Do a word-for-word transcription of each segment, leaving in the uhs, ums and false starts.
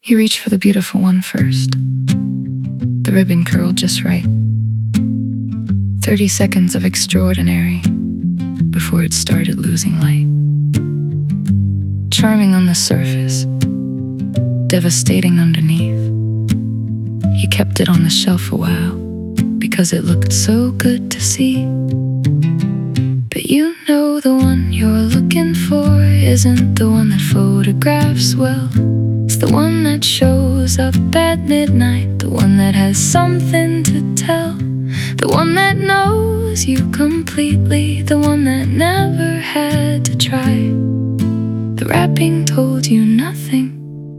He reached for the beautiful one first. The ribbon curled just right. Thirty seconds of extraordinary before it started losing light. Charming on the surface, devastating underneath. He kept it on the shelf a while because it looked so good to see. But you know the one you're looking for isn't the one that photographs well. It's the one that shows up at midnight, the one that has something to tell, the one that knows you completely, the one that never had to try. The wrapping told you nothing,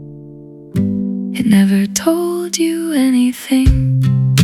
it never told you anything.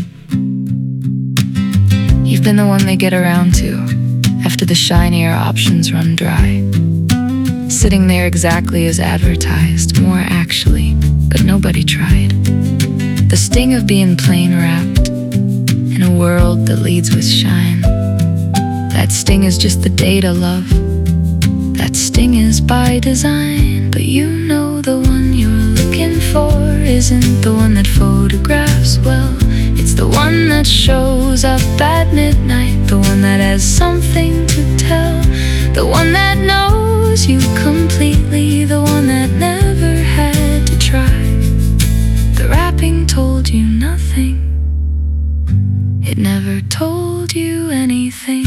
You've been the one they get around to after the shinier options run dry. Sitting there exactly as advertised, more actually, but nobody tried. The sting of being plain wrapped in a world that leads with shine. That sting is just the data, love. That sting is by design. But you know the one you're looking for isn't the one that photographs well. It's the one that shows up at midnight, the one that has something to tell, the one that knows you completely, the one that never had to try. The wrapping told you nothing, it never told you anything.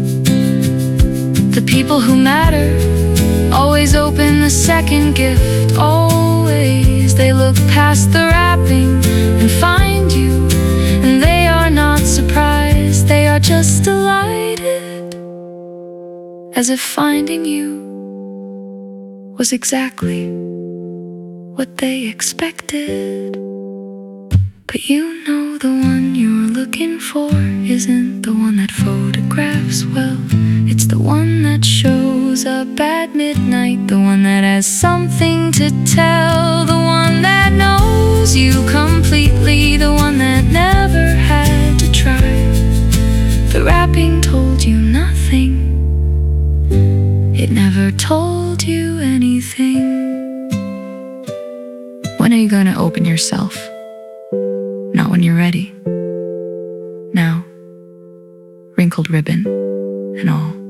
The people who matter always open the second gift, always. They look past the wrapping and find you, and they are not surprised, they are just delighted, as if finding you was exactly what they expected. But you know the one you're looking for isn't the one that photographs well. It's the one that shows up at midnight, the one that has something to tell, the one that knows you completely, the one that never had to try. The wrapping told you nothing, it never told you anything. When are you gonna open yourself? Not when you're ready. Now, wrinkled ribbon and all.